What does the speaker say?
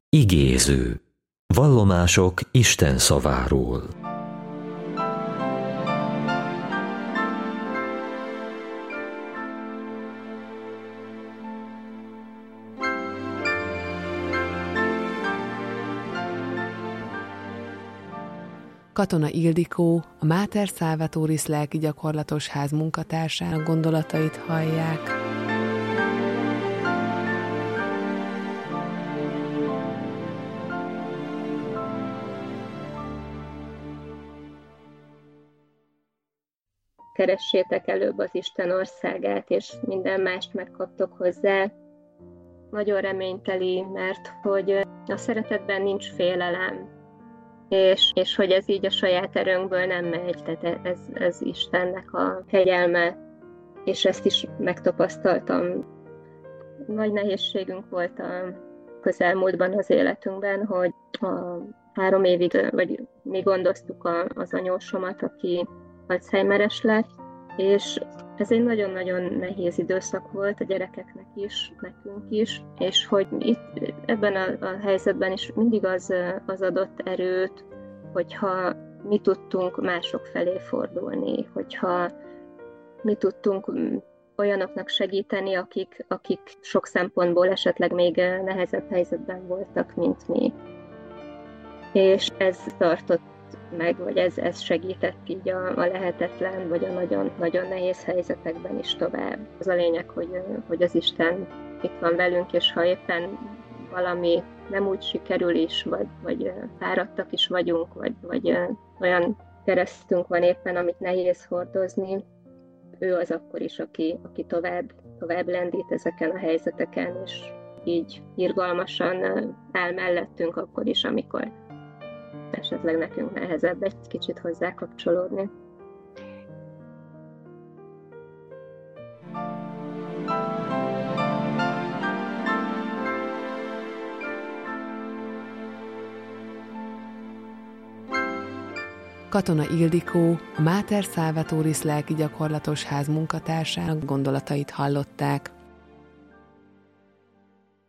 Igéző. Vallomások Isten szaváról. Katona Ildikó, a Mater Salvatoris lelki gyakorlatos ház munkatársának gondolatait hallják. Keressétek előbb az Isten országát, és minden mást megkaptok hozzá. Nagyon reményteli, mert hogy a szeretetben nincs félelem, és hogy ez így a saját erőnkből nem megy, tehát ez Istennek a kegyelme, és ezt is megtapasztaltam. Nagy nehézségünk volt a közelmúltban az életünkben, hogy 3 évig, vagy mi gondoztuk az anyósomat, aki Alzheimeres lett, és ez egy nagyon-nagyon nehéz időszak volt a gyerekeknek is, nekünk is, és hogy itt ebben a helyzetben is mindig az adott erőt, hogyha mi tudtunk mások felé fordulni, hogyha mi tudtunk olyanoknak segíteni, akik sok szempontból esetleg még nehezebb helyzetben voltak, mint mi. És ez tartott meg, vagy ez segített így a lehetetlen, vagy a nagyon nehéz helyzetekben is tovább. Az a lényeg, hogy az Isten itt van velünk, és ha éppen valami nem úgy sikerül is, vagy fáradtak is vagyunk, vagy olyan keresztünk van éppen, amit nehéz hordozni, ő az akkor is, aki tovább lendít ezeken a helyzeteken, és így irgalmasan áll mellettünk akkor is, amikor esetleg nekünk nehezebb egy kicsit hozzá kapcsolódni. Katona Ildikó, a Mater Salvatoris lelki gyakorlatos ház munkatársának gondolatait hallották.